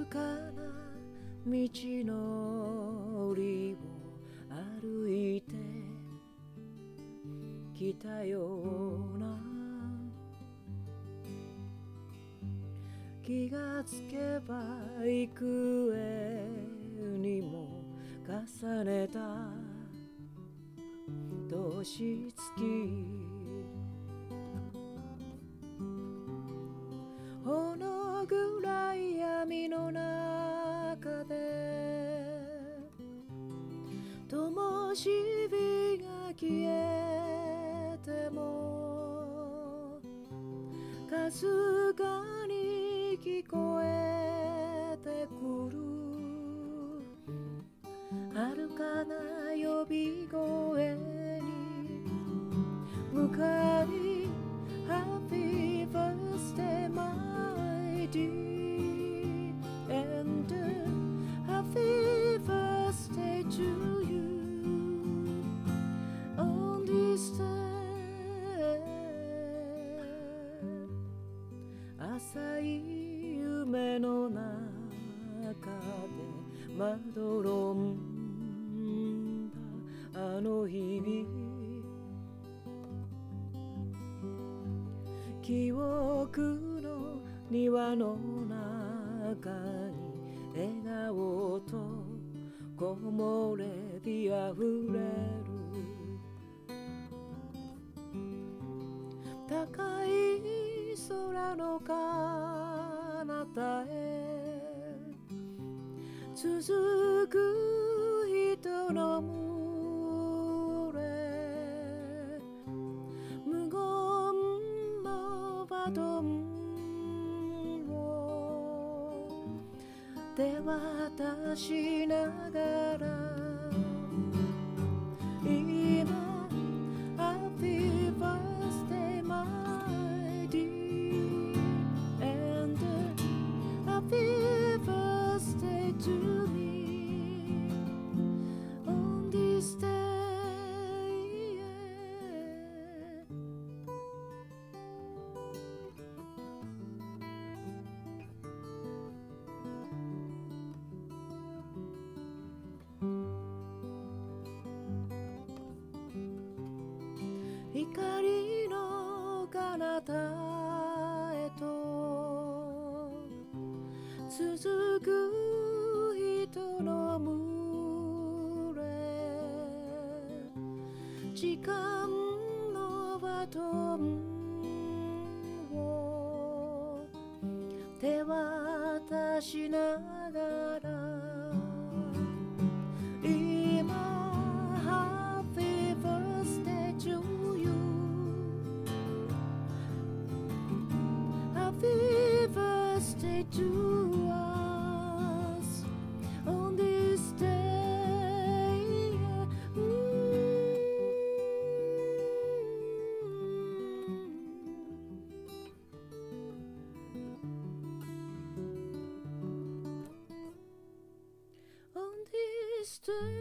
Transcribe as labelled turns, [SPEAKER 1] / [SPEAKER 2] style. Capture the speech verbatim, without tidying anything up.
[SPEAKER 1] かな道のりを歩いてきたような、気がつけば幾重にも重ねた年月、ほの暗い闇の中で灯火が消えてもかすかに聞こえてくる遥かな呼び声に向かい Happy birthday my dear and happy birthday to you on this day、 浅い夢の中でまどろんだあの日々、記憶の庭の中に笑顔と木漏れ日あふれる、高い空の彼方へ続く人の群れ、無言のバトンを手渡しながら今 Happy birthday my dear and happy birthday to me on this day、光の彼方へと続く人の群れ、時間のバトンを手渡しながら今 Happy birthday to you Happy birthday to us on this day、 On this day